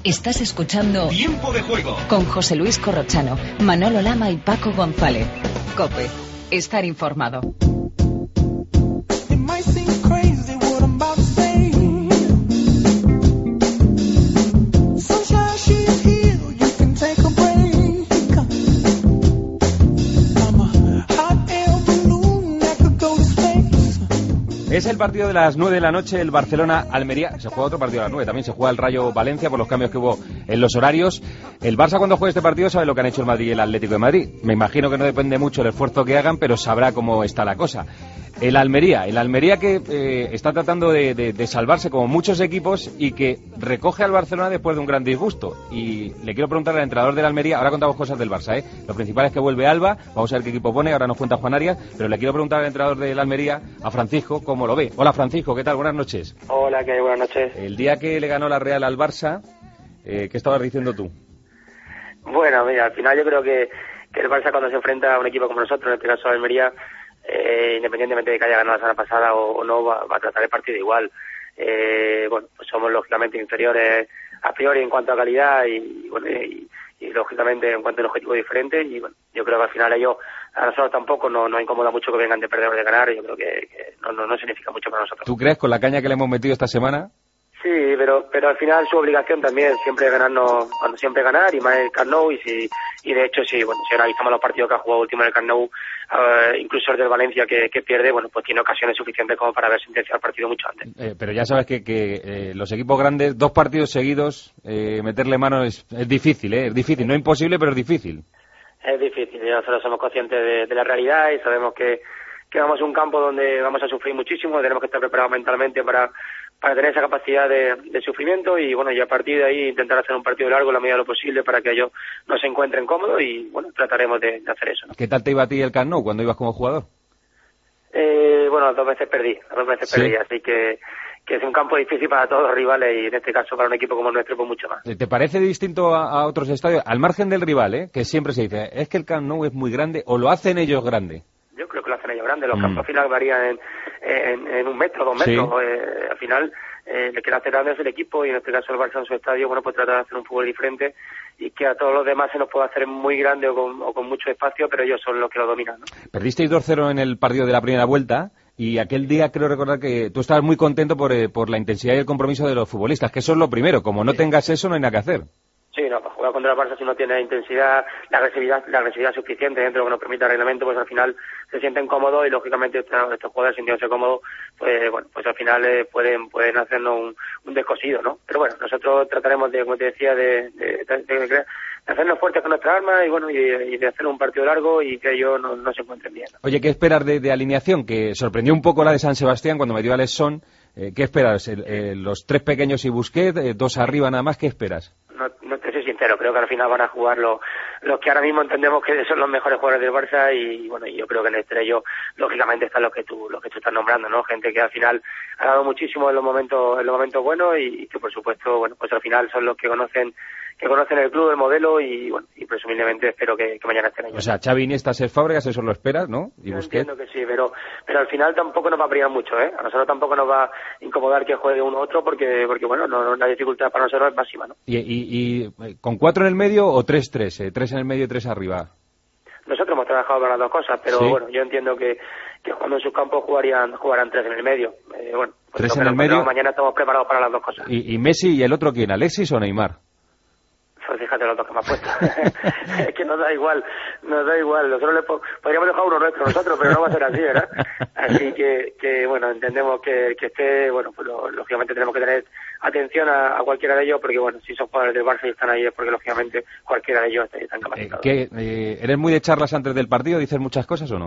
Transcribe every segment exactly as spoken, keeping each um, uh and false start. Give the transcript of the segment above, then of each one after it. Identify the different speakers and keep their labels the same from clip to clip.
Speaker 1: Estás escuchando
Speaker 2: Tiempo de Juego
Speaker 1: con José Luis Corrochano, Manolo Lama y Paco González. COPE. Estar informado.
Speaker 3: Es el partido de las nueve de la noche, el Barcelona-Almería. Se juega otro partido a las nueve, también se juega el Rayo-Valencia por los cambios que hubo en los horarios. El Barça, cuando juegue este partido, sabe lo que han hecho el Madrid y el Atlético de Madrid. Me imagino que no depende mucho del esfuerzo que hagan, pero sabrá cómo está la cosa. El Almería, el Almería que eh, está tratando de, de, de salvarse como muchos equipos y que recoge al Barcelona después de un gran disgusto. Y le quiero preguntar al entrenador del Almería, ahora contamos cosas del Barça, ¿eh? Lo principal es que vuelve Alba, vamos a ver qué equipo pone, ahora nos cuenta Juan Arias, pero le quiero preguntar al entrenador del Almería, a Francisco, cómo lo ve. Hola Francisco, ¿qué tal? Buenas noches.
Speaker 4: Hola, ¿qué hay? Buenas noches.
Speaker 3: El día que le ganó la Real al Barça, eh, ¿qué estabas diciendo tú?
Speaker 4: Bueno, mira, al final yo creo que, que el Barça cuando se enfrenta a un equipo como nosotros, en este caso Almería, Eh, independientemente de que haya ganado la semana pasada o, o no, va, va a tratar el partido igual. Eh, bueno, pues somos lógicamente inferiores a priori en cuanto a calidad y, bueno, y, y lógicamente en cuanto a un objetivo diferente, y bueno, yo creo que al final ellos, a nosotros tampoco nos no incomoda mucho que vengan de perder o de ganar, y yo creo que, que no, no, no significa mucho para nosotros.
Speaker 3: ¿Tú crees con la caña que le hemos metido esta semana?
Speaker 4: Sí, pero pero al final su obligación también siempre ganarnos, cuando siempre ganar, y más el Camp Nou, y si y de hecho sí, bueno, si analizamos los partidos que ha jugado último en el Camp Nou, uh, incluso el del Valencia que, que pierde, bueno, pues tiene ocasiones suficientes como para haber sentenciado el partido mucho antes.
Speaker 3: Eh, pero ya sabes que, que eh, los equipos grandes, dos partidos seguidos, eh, meterle mano es, es difícil, ¿eh? Es difícil, no imposible, pero es difícil.
Speaker 4: Es difícil, nosotros somos conscientes de, de la realidad y sabemos que, que vamos a un campo donde vamos a sufrir muchísimo, tenemos que estar preparados mentalmente para para tener esa capacidad de, de sufrimiento, y bueno, y a partir de ahí intentar hacer un partido largo en la medida de lo posible para que ellos no se encuentren cómodos, y bueno, trataremos de, de hacer eso, ¿no?
Speaker 3: ¿Qué tal te iba a ti el Camp Nou cuando ibas como jugador?
Speaker 4: Eh, bueno, dos veces perdí, dos veces
Speaker 3: ¿Sí?
Speaker 4: perdí, así que, que es un campo difícil para todos los rivales, y en este caso para un equipo como el nuestro, pues mucho más.
Speaker 3: ¿Te parece distinto a, a otros estadios? Al margen del rival, ¿eh? Que siempre se dice, es que el Camp Nou es muy grande, o lo hacen ellos grande.
Speaker 4: Yo creo que lo hacen ellos grande, los
Speaker 3: Mm.
Speaker 4: campos al final varían en, en, en un metro, dos metros,
Speaker 3: Sí.
Speaker 4: eh, al final eh, el que lo hace grande es el equipo, y en este caso el Barça en su estadio, bueno, pues trata de hacer un fútbol diferente, y que a todos los demás se nos puede hacer muy grande o con, o con mucho espacio, pero ellos son los que lo dominan, ¿no?
Speaker 3: Perdisteis dos cero en el partido de la primera vuelta, y aquel día creo recordar que tú estabas muy contento por, eh, por la intensidad y el compromiso de los futbolistas, que eso es lo primero, como no tengas eso no hay nada que hacer.
Speaker 4: Sí, no, para jugar contra el Barça, si no tiene intensidad, la agresividad, la agresividad suficiente dentro de lo que nos permite el reglamento, pues al final se sienten cómodos, y lógicamente estos, estos jugadores sintiéndose cómodos, pues bueno, pues al final eh, pueden pueden hacernos un, un descosido, ¿no? Pero bueno, nosotros trataremos de, como te decía, de, de, de, de, de hacernos fuertes con nuestra arma, y bueno, y, y de hacer un partido largo y que ellos no, no se encuentren bien, ¿no?
Speaker 3: Oye, ¿qué esperar de, de alineación? Que sorprendió un poco la de San Sebastián cuando metió a Lesson. Eh, ¿Qué esperas? El, eh, los tres pequeños y Busquets, eh, dos arriba nada más, ¿qué esperas?
Speaker 4: No, no te soy sincero, creo que al final van a jugar los, los que ahora mismo entendemos que son los mejores jugadores del Barça, y bueno, yo creo que en entre ellos lógicamente están los que tú los que tú estás nombrando, ¿no? Gente que al final ha dado muchísimo en los momentos en los momentos buenos, y que por supuesto, bueno, pues al final son los que conocen que conocen el club, el modelo, y bueno, y presumiblemente espero que, que mañana estén ellos.
Speaker 3: O sea, Xavi, Iniesta, Cesc Fábregas, eso lo esperas, ¿no? Y
Speaker 4: Yo
Speaker 3: Busquets.
Speaker 4: entiendo que sí, pero pero al final tampoco nos va a brillar mucho, ¿eh? A nosotros tampoco nos va a incomodar que juegue uno u otro, porque porque bueno, no, no, la dificultad para nosotros es máxima, ¿no?
Speaker 3: ¿Y, y, y con cuatro en el medio o tres tres? Eh, tres en el medio y tres arriba.
Speaker 4: Nosotros hemos trabajado para las dos cosas, pero
Speaker 3: Sí.
Speaker 4: bueno, yo entiendo que, que jugando en sus campos jugarían jugarán tres en el medio. Eh, bueno, pues
Speaker 3: Tres
Speaker 4: lo
Speaker 3: en
Speaker 4: que
Speaker 3: el
Speaker 4: nos
Speaker 3: medio.
Speaker 4: encontramos mañana estamos preparados para las dos cosas.
Speaker 3: ¿Y, y Messi y el otro quién? ¿Alexis o Neymar?
Speaker 4: Pues fíjate los dos que me has puesto. Es que nos da igual, nos da igual. Nosotros le po- podríamos dejar uno nuestro nosotros, pero no va a ser así, ¿verdad? Así que, que bueno, entendemos que, que esté, bueno, pues lo- lógicamente tenemos que tener atención a, a cualquiera de ellos, porque bueno, si son jugadores del Barça y están ahí es porque lógicamente cualquiera de ellos están
Speaker 3: Eh,
Speaker 4: capacitados.
Speaker 3: ¿qué, eh, ¿Eres muy de charlas antes del partido? ¿Dices muchas cosas o no?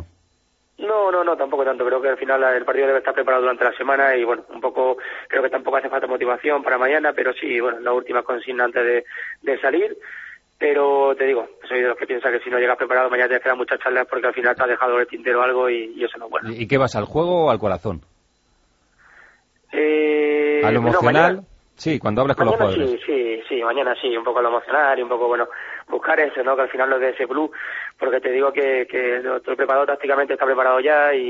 Speaker 4: No, no, no, tampoco tanto. Creo que al final el partido debe estar preparado durante la semana, y bueno, un poco, creo que tampoco hace falta motivación para mañana, pero sí, bueno, la última consigna antes de, de salir. Pero te digo, soy de los que piensa que si no llegas preparado mañana te quedan muchas charlas, porque al final te has dejado el tintero algo, y, y eso no es bueno.
Speaker 3: ¿Y qué vas, al juego o al corazón?
Speaker 4: Eh,
Speaker 3: ¿A lo
Speaker 4: no,
Speaker 3: emocional?
Speaker 4: mañana-
Speaker 3: Sí, cuando hablas con los
Speaker 4: Mañana
Speaker 3: jugadores.
Speaker 4: sí, sí, sí, mañana sí, un poco lo emocional y un poco, bueno, buscar eso, ¿no? Que al final nos dé ese plus, porque te digo que, que nuestro preparador tácticamente está preparado ya, y,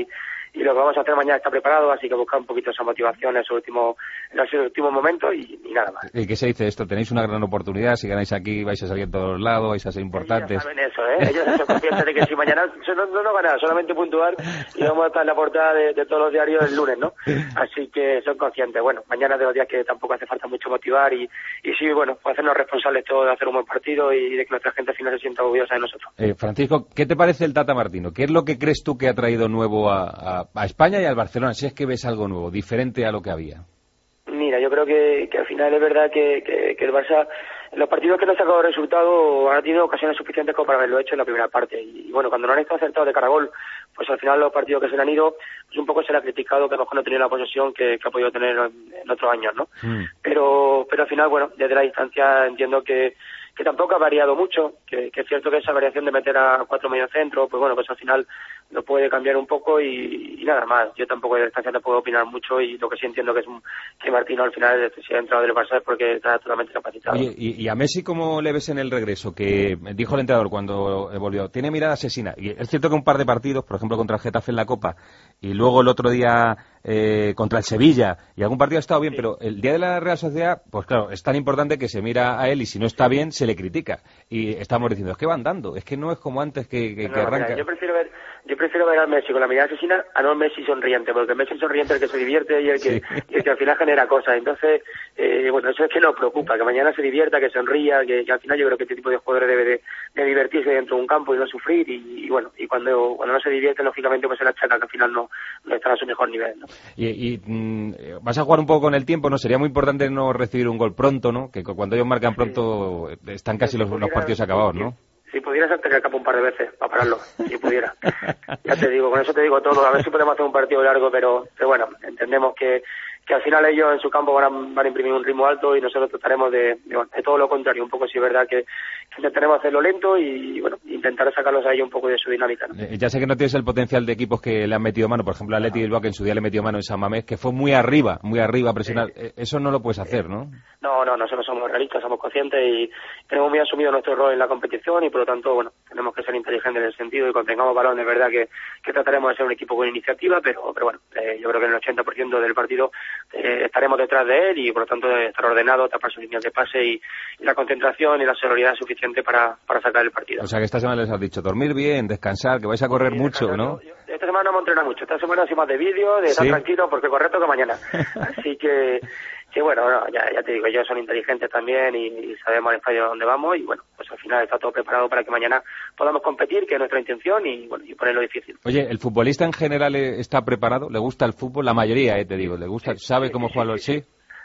Speaker 4: y lo que vamos a hacer mañana está preparado, así que buscar un poquito esa motivación en esos últimos, en esos últimos momentos y, y nada más.
Speaker 3: ¿Y qué se dice esto? Tenéis una gran oportunidad, si ganáis aquí vais a salir en todos lados, vais a ser importantes.
Speaker 4: Ellos saben eso, ¿eh? Ellos son conscientes de que si mañana no, no, no ganar, solamente puntuar y vamos a estar en la portada de, de todos los diarios el lunes, ¿no? Así que son conscientes. Bueno, mañana es de los días que tampoco hace falta mucho motivar y, y sí, bueno, pues hacernos responsables todos de hacer un buen partido y de que nuestra gente al final se sienta orgullosa de nosotros.
Speaker 3: Eh, Francisco, ¿qué te parece el Tata Martino? ¿Qué es lo que crees tú que ha traído nuevo a, a, a España y al Barcelona? Si es que ves algo nuevo, diferente a lo que había.
Speaker 4: Mira, yo creo que, que al final es verdad que, que, que el Barça, en los partidos que no ha sacado resultado, ha tenido ocasiones suficientes como para haberlo hecho en la primera parte. Y, y bueno, cuando no han estado acertados de cara a gol, pues al final los partidos que se le han ido, pues un poco se le ha criticado que a lo mejor no ha tenido la posesión que, que ha podido tener en, en otros años, ¿no? Mm. Pero, pero al final, bueno, desde la distancia entiendo que que tampoco ha variado mucho, que, que es cierto que esa variación de meter a cuatro mediocentros, pues bueno, pues al final lo puede cambiar un poco y, y nada más. Yo tampoco de distancia no puedo opinar mucho y lo que sí entiendo que es un, que Martino al final si ha entrado del Barça es porque está totalmente capacitado.
Speaker 3: Oye, ¿y, y a Messi cómo le ves en el regreso? Que dijo el entrenador cuando volvió, tiene mirada asesina. Y es cierto que un par de partidos, por ejemplo contra el Getafe en la Copa y luego el otro día eh, contra el Sevilla y algún partido ha estado bien, sí. Pero el día de la Real Sociedad, pues claro, es tan importante que se mira a él y si no está bien se le critica y estamos diciendo, es que van dando, es que no es como antes que, que,
Speaker 4: no,
Speaker 3: que arranca.
Speaker 4: Mira, yo prefiero ver yo prefiero ver al Messi con la mirada asesina a no al Messi sonriente, porque el Messi sonriente es el que se divierte y el que, sí. y el que al final genera cosas. Entonces, eh, bueno, eso es que nos preocupa, que mañana se divierta, que sonría, que, que al final yo creo que este tipo de jugadores debe de, de divertirse dentro de un campo y no sufrir y, y bueno, y cuando cuando no se divierte, lógicamente pues se la achaca que al final no, no está a su mejor nivel, ¿no?
Speaker 3: Y, y mm, vas a jugar un poco con el tiempo, ¿no? Sería muy importante no recibir un gol pronto, ¿no? Que cuando ellos marcan pronto sí. están casi los, los partidos acabados, ¿no?
Speaker 4: Si pudiera saltar el campo un par de veces para pararlo, si pudiera. Ya te digo, con eso te digo todo. A ver si podemos hacer un partido largo, pero, pero bueno, entendemos que, que al final ellos en su campo van a, van a imprimir un ritmo alto y nosotros trataremos de, de, bueno, de todo lo contrario. Un poco si es verdad que, que intentaremos hacerlo lento y, bueno, intentar sacarlos a ellos un poco de su dinámica, ¿no?
Speaker 3: Eh, ya sé que no tienes el potencial de equipos que le han metido mano. Por ejemplo, a Atleti Bilbao, que en su día le metió mano en San Mamés, que fue muy arriba, muy arriba a presionar. Sí. Eso no lo puedes hacer, ¿no?
Speaker 4: No, no, nosotros somos realistas, somos conscientes y tenemos muy asumido nuestro rol en la competición y por lo tanto, bueno, tenemos que ser inteligentes en el sentido y cuando tengamos balón, es verdad que, que trataremos de ser un equipo con iniciativa, pero, pero bueno, eh, yo creo que en el ochenta por ciento del partido eh, estaremos detrás de él y por lo tanto de estar ordenado, tapar sus líneas de pase y, y la concentración y la seguridad suficiente para, para sacar el partido.
Speaker 3: O sea que esta semana les has dicho dormir bien, descansar, que vais a correr sí, mucho, ¿no?
Speaker 4: Yo, esta semana no hemos entrenado mucho, esta semana hacemos más de vídeo, de estar ¿sí? tranquilo porque correcto que mañana. Así que... Sí, bueno, no, ya, ya te digo, ellos son inteligentes también y, y sabemos el estadio a dónde vamos y bueno, pues al final está todo preparado para que mañana podamos competir, que es nuestra intención y bueno, y ponerlo difícil.
Speaker 3: Oye, ¿el futbolista en general está preparado? ¿Le gusta el fútbol? La mayoría, eh, te digo, ¿le gusta?
Speaker 4: Sí,
Speaker 3: ¿Sabe
Speaker 4: sí,
Speaker 3: cómo
Speaker 4: sí,
Speaker 3: jugarlo?
Speaker 4: Sí,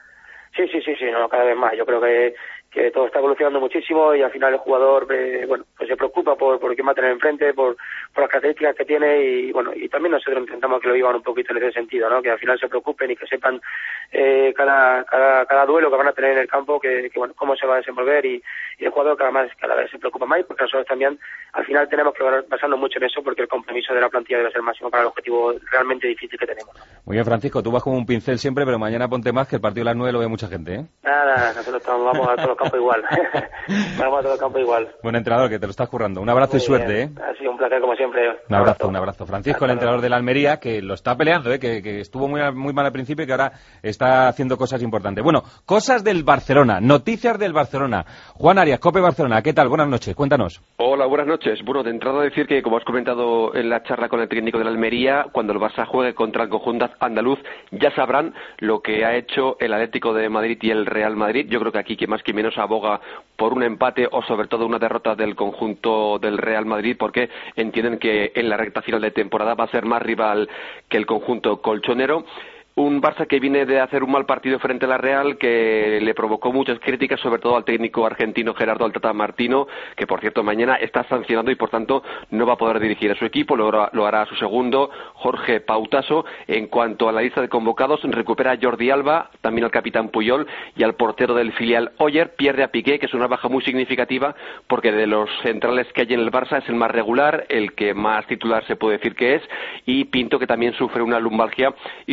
Speaker 4: sí, sí, sí, sí, no, cada vez más. Yo creo que que todo está evolucionando muchísimo y al final el jugador eh, bueno pues se preocupa por, por quién va a tener enfrente, por, por las características que tiene y bueno y también nosotros intentamos que lo vivan un poquito en ese sentido, ¿no? Que al final se preocupen y que sepan eh, cada, cada cada duelo que van a tener en el campo que, que bueno cómo se va a desenvolver y, y el jugador cada más cada vez se preocupa más porque nosotros también al final tenemos que basarnos mucho en eso porque el compromiso de la plantilla debe ser máximo para el objetivo realmente difícil que tenemos, ¿no?
Speaker 3: Muy bien, Francisco, tú vas como un pincel siempre, pero mañana ponte más que el partido de las nueve lo ve mucha gente, ¿eh?
Speaker 4: Nada, nosotros estamos, vamos a todos los campos igual. Vamos a todo el campo igual.
Speaker 3: Buen entrenador, que te lo estás currando. Un abrazo muy y suerte,
Speaker 4: bien.
Speaker 3: ¿eh?
Speaker 4: Ha sido un placer, como siempre.
Speaker 3: Un, un abrazo, abrazo, un abrazo. Francisco, el entrenador de la Almería, que lo está peleando, ¿eh? Que, que estuvo muy, muy mal al principio y que ahora está haciendo cosas importantes. Bueno, cosas del Barcelona, noticias del Barcelona. Juan Arias, COPE Barcelona, ¿qué tal? Buenas noches, cuéntanos.
Speaker 2: Hola, buenas noches. Bueno, de entrada decir que, como has comentado en la charla con el técnico de la Almería, cuando el Barça juegue contra el conjunto andaluz, ya sabrán lo que ha hecho el Atlético de Madrid y el Real Madrid. Yo creo que aquí, que más que menos, aboga por un empate o sobre todo una derrota del conjunto del Real Madrid porque entienden que en la recta final de temporada va a ser más rival que el conjunto colchonero. Un Barça que viene de hacer un mal partido frente a la Real, que le provocó muchas críticas, sobre todo al técnico argentino Gerardo Tata Martino, que por cierto mañana está sancionado y por tanto no va a poder dirigir a su equipo, lo, lo hará su segundo, Jorge Pautaso. En cuanto a la lista de convocados, recupera a Jordi Alba, también al capitán Puyol y al portero del filial Oyer. Pierde a Piqué, que es una baja muy significativa porque de los centrales que hay en el Barça es el más regular, el que más titular se puede decir que es, y Pinto, que también sufre una lumbalgia y se queda fuera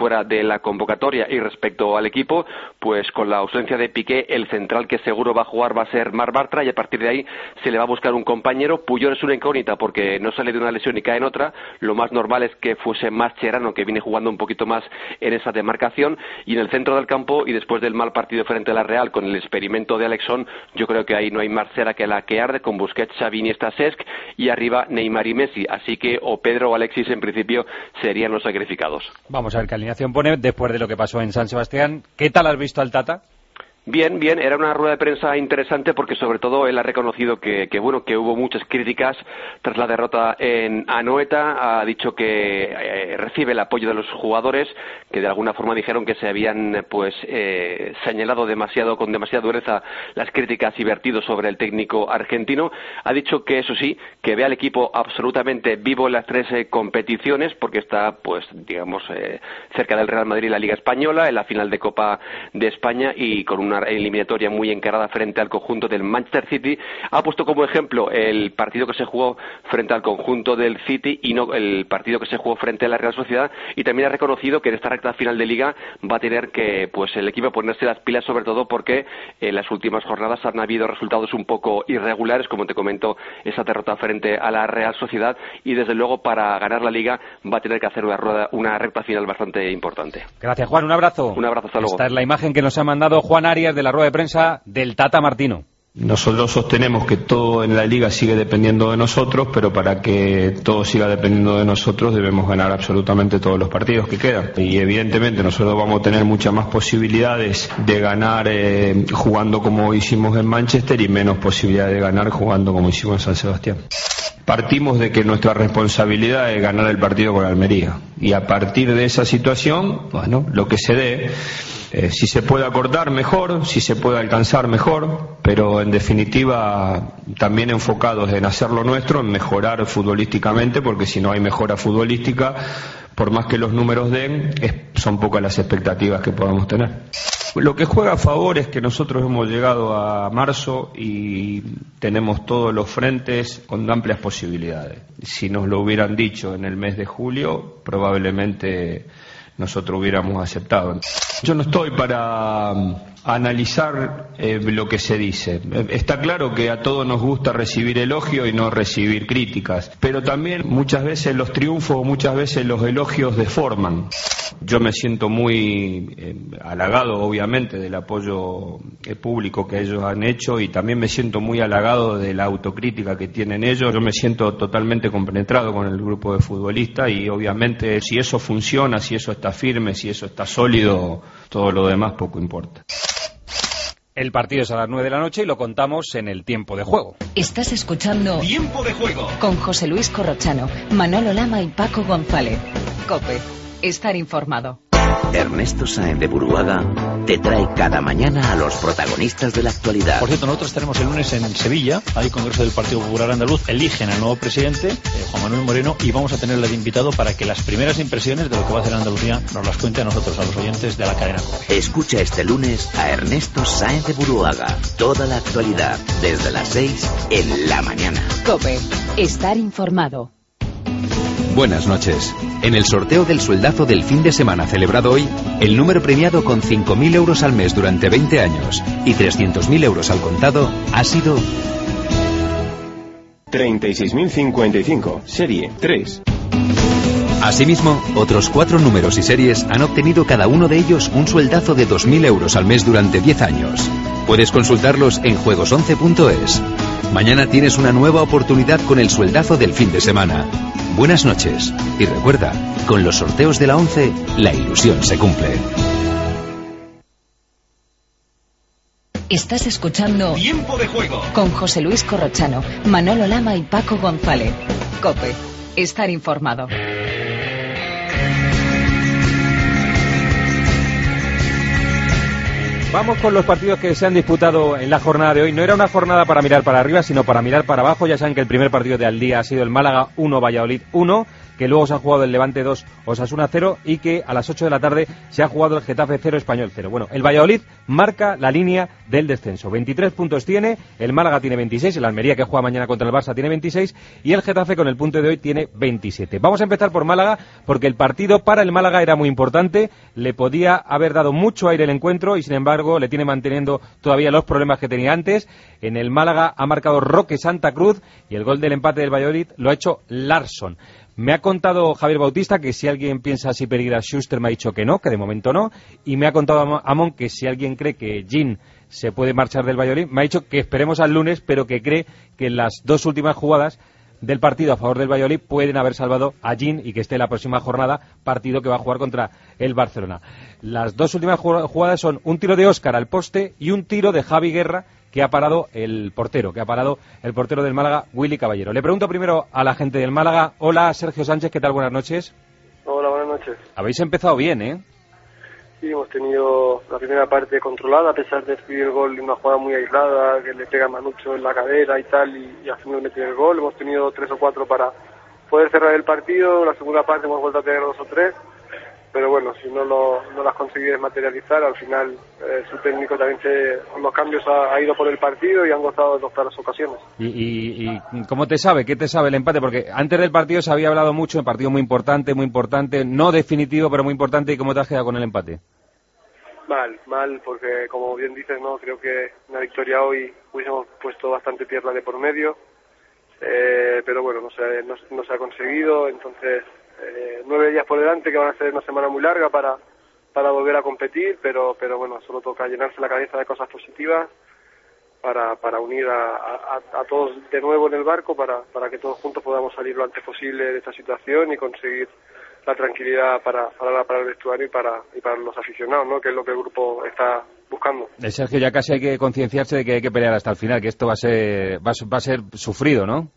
Speaker 2: fuera de la convocatoria. Y respecto al equipo, pues con la ausencia de Piqué, el central que seguro va a jugar va a ser Marc Bartra, y a partir de ahí se le va a buscar un compañero. Puyol es una incógnita porque no sale de una lesión y cae en otra. Lo más normal es que fuese Mascherano, que viene jugando un poquito más en esa demarcación. Y en el centro del campo, y después del mal partido frente a la Real con el experimento de Alexson, yo creo que ahí no hay más cera que la que arde, con Busquets, Xavi, Iniesta, Cesc, y arriba Neymar y Messi. Así que o Pedro o Alexis en principio serían los sacrificados.
Speaker 3: Vamos a ver qué alineación pone después de lo que pasó en San Sebastián. ¿Qué tal has visto al Tata?
Speaker 2: Bien, bien, era una rueda de prensa interesante porque sobre todo él ha reconocido que, que bueno, que hubo muchas críticas tras la derrota en Anoeta. Ha dicho que eh, recibe el apoyo de los jugadores, que de alguna forma dijeron que se habían pues eh, señalado demasiado, con demasiada dureza, las críticas y vertidos sobre el técnico argentino. Ha dicho que eso sí, que ve al equipo absolutamente vivo en las tres eh, competiciones, porque está pues digamos eh, cerca del Real Madrid en la Liga Española, en la final de Copa de España y con una eliminatoria muy encarada frente al conjunto del Manchester City. Ha puesto como ejemplo el partido que se jugó frente al conjunto del City y no el partido que se jugó frente a la Real Sociedad, y también ha reconocido que en esta recta final de Liga va a tener que pues el equipo ponerse las pilas, sobre todo porque en las últimas jornadas han habido resultados un poco irregulares, como te comento, esa derrota frente a la Real Sociedad, y desde luego para ganar la Liga va a tener que hacer una, rueda, una recta final bastante importante.
Speaker 3: Gracias, Juan, un abrazo.
Speaker 2: Un abrazo, hasta luego.
Speaker 3: Esta es la imagen que nos ha mandado Juan Arias de la rueda de prensa del Tata Martino.
Speaker 5: Nosotros sostenemos que todo en la Liga sigue dependiendo de nosotros, pero para que todo siga dependiendo de nosotros debemos ganar absolutamente todos los partidos que quedan. Y evidentemente nosotros vamos a tener muchas más posibilidades de ganar eh, jugando como hicimos en Manchester y menos posibilidades de ganar jugando como hicimos en San Sebastián. Partimos de que nuestra responsabilidad es ganar el partido con Almería, y a partir de esa situación, bueno, lo que se dé, eh, si se puede acortar mejor, si se puede alcanzar mejor, pero en definitiva también enfocados en hacer lo nuestro, en mejorar futbolísticamente, porque si no hay mejora futbolística, por más que los números den, es, son pocas las expectativas que podamos tener. Lo que juega a favor es que nosotros hemos llegado a marzo y tenemos todos los frentes con amplias posibilidades. Si nos lo hubieran dicho en el mes de julio, probablemente nosotros hubiéramos aceptado. Yo no estoy para analizar eh, lo que se dice. Está claro que a todos nos gusta recibir elogio y no recibir críticas, pero también muchas veces los triunfos, muchas veces los elogios deforman. Yo me siento muy eh, halagado, obviamente, del apoyo eh, público que ellos han hecho, y también me siento muy halagado de la autocrítica que tienen ellos. Yo me siento totalmente compenetrado con el grupo de futbolistas, y obviamente si eso funciona, si eso está firme, si eso está sólido, todo lo demás poco importa.
Speaker 3: El partido es a las nueve de la noche y lo contamos en el tiempo de juego.
Speaker 1: Estás escuchando
Speaker 6: Tiempo de Juego
Speaker 1: con José Luis Corrochano, Manolo Lama y Paco González. COPE. Estar informado.
Speaker 7: Ernesto Sáenz de Buruaga te trae cada mañana a los protagonistas de la actualidad.
Speaker 8: Por cierto, nosotros estaremos el lunes en Sevilla, hay Congreso del Partido Popular Andaluz, eligen al nuevo presidente, eh, Juan Manuel Moreno, y vamos a tenerle de invitado para que las primeras impresiones de lo que va a hacer Andalucía nos las cuente a nosotros, a los oyentes de la cadena COPE.
Speaker 7: Escucha este lunes a Ernesto Sáenz de Buruaga. Toda la actualidad, desde las seis en la mañana.
Speaker 1: COPE. Estar informado.
Speaker 9: Buenas noches. En el sorteo del sueldazo del fin de semana celebrado hoy, el número premiado con cinco mil euros al mes durante veinte años y trescientos mil euros al contado ha sido
Speaker 10: treinta y seis mil cincuenta y cinco, serie tres.
Speaker 9: Asimismo, otros cuatro números y series han obtenido cada uno de ellos un sueldazo de dos mil euros al mes durante diez años. Puedes consultarlos en juegos once punto es. Mañana tienes una nueva oportunidad con el sueldazo del fin de semana. Buenas noches. Y recuerda, con los sorteos de la once, la ilusión se cumple.
Speaker 1: Estás escuchando
Speaker 6: Tiempo de Juego
Speaker 1: con José Luis Corrochano, Manolo Lama y Paco González. COPE. Estar informado.
Speaker 3: Vamos con los partidos que se han disputado en la jornada de hoy. No era una jornada para mirar para arriba, sino para mirar para abajo. Ya saben que el primer partido del día ha sido el Málaga uno, Valladolid uno. que luego se ha jugado el Levante dos, Osasuna cero, y que a las ocho de la tarde se ha jugado el Getafe cero, Español cero. Bueno, el Valladolid marca la línea del descenso. veintitrés puntos tiene, el Málaga tiene veintiséis, el Almería, que juega mañana contra el Barça, tiene veintiséis, y el Getafe, con el punto de hoy, tiene veintisiete. Vamos a empezar por Málaga, porque el partido para el Málaga era muy importante, le podía haber dado mucho aire el encuentro, y sin embargo le tiene manteniendo todavía los problemas que tenía antes. En el Málaga ha marcado Roque Santa Cruz, y el gol del empate del Valladolid lo ha hecho Larsson. Me ha contado Javier Bautista que si alguien piensa si peligra Schuster, me ha dicho que no, que de momento no, y me ha contado Amón que si alguien cree que Gin se puede marchar del Valladolid, me ha dicho que esperemos al lunes, pero que cree que en las dos últimas jugadas del partido a favor del Valladolid pueden haber salvado a Gin y que esté la próxima jornada, partido que va a jugar contra el Barcelona. Las dos últimas jugadas son un tiro de Óscar al poste y un tiro de Javi Guerra, que ha parado el portero, que ha parado el portero del Málaga, Willy Caballero. Le pregunto primero a la gente del Málaga. Hola, Sergio Sánchez, ¿qué tal? Buenas noches.
Speaker 6: Hola, buenas noches.
Speaker 3: Habéis empezado bien, ¿eh?
Speaker 6: Sí, hemos tenido la primera parte controlada, a pesar de recibir el gol en una jugada muy aislada, que le pega a Manucho en la cadera y tal, y, y al final metió el gol. Hemos tenido tres o cuatro para poder cerrar el partido. La segunda parte hemos vuelto a tener dos o tres, pero bueno, si no lo no las conseguí desmaterializar, al final eh, su técnico también se, con los cambios ha, ha ido por el partido y han gozado de dos claras ocasiones.
Speaker 3: ¿Y, y, y cómo te sabe? ¿Qué te sabe el empate? Porque antes del partido se había hablado mucho, un partido muy importante, muy importante, no definitivo, pero muy importante. ¿Y cómo te has quedado con el empate?
Speaker 6: Mal, mal, porque como bien dices, no creo que una victoria hoy hubiésemos puesto bastante tierra de por medio, eh, pero bueno, no se, no, no se ha conseguido, entonces... Eh, nueve días por delante, que van a ser una semana muy larga para para volver a competir, pero pero bueno, solo toca llenarse la cabeza de cosas positivas para para unir a, a, a todos de nuevo en el barco, para para que todos juntos podamos salir lo antes posible de esta situación y conseguir la tranquilidad para para, para el vestuario y para y para los aficionados, ¿no? Que es lo que el grupo está buscando.
Speaker 3: Eh, Sergio, ya casi hay que concienciarse de que hay que pelear hasta el final, que esto va a ser va, va a ser sufrido, ¿no?